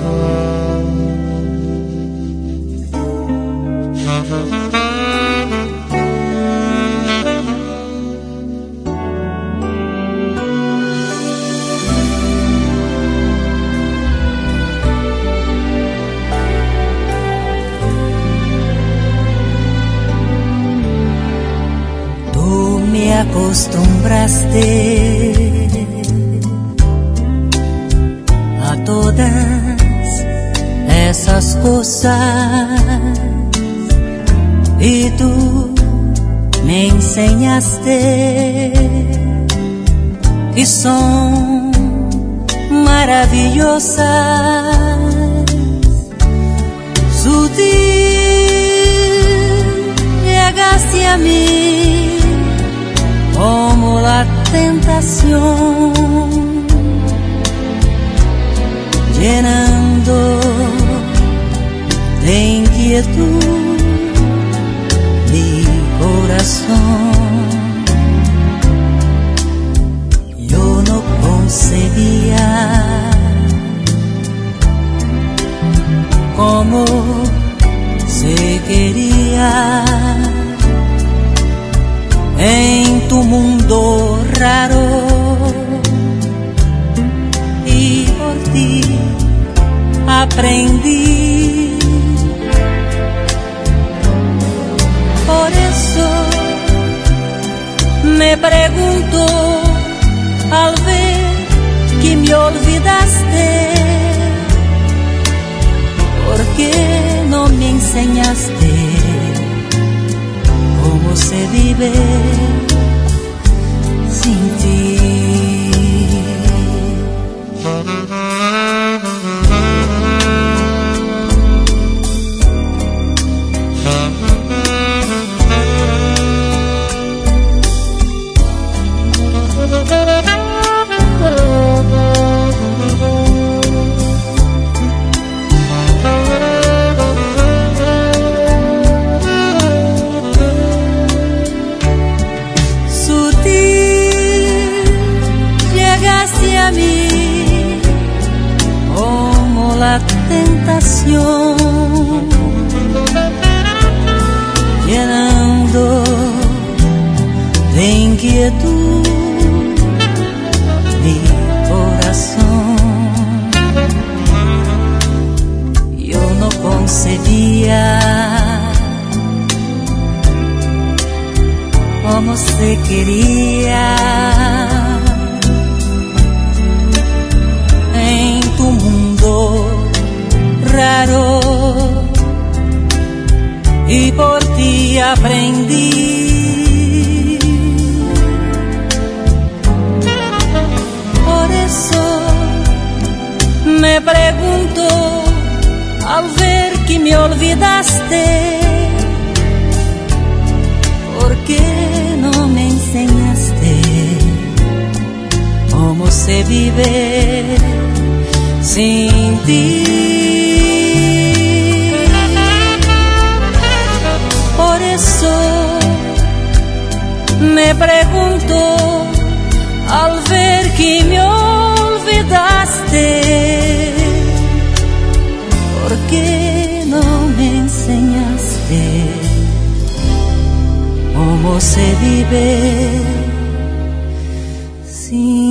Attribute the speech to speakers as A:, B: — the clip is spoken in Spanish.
A: Me acostumbraste a todas esas cosas y tú me enseñaste y son maravillosas. Sutil llegaste a mí como la tentación, llenando de inquietud mi corazón. Yo no concebía cómo se quería en tu mundo raro, y por ti aprendí. Por eso me pregunto al ver que me olvidaste, ¿por qué no me enseñaste cómo se vive sin ti? A mí como la tentación, llenando de inquietud mi corazón. Yo no concebía cómo se quería en tu mundo raro, y por ti aprendí. Por eso me pregunto al ver que me olvidaste, ¿por qué no me enseñaste cómo se vive sin ti? Por eso me pregunto al ver que me olvidaste, ¿por qué no me enseñaste cómo se vive sin